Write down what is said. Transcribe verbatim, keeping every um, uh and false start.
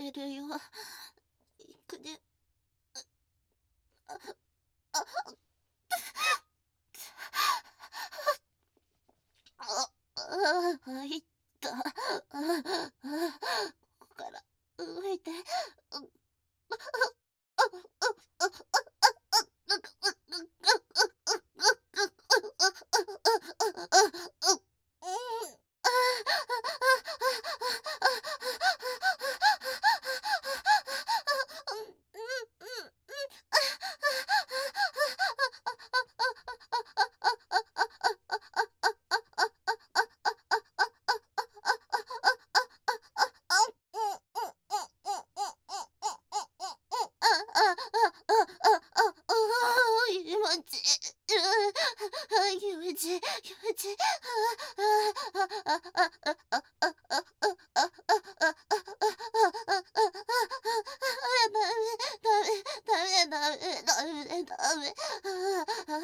れるよ。いくね。あ、あ、あ、あ、入った。あ、あ、ここから動いて。うん、あ、あ、あ、気持ちいい。気持ちいい、気持ちいい。ダメダメダメダメダメダメ。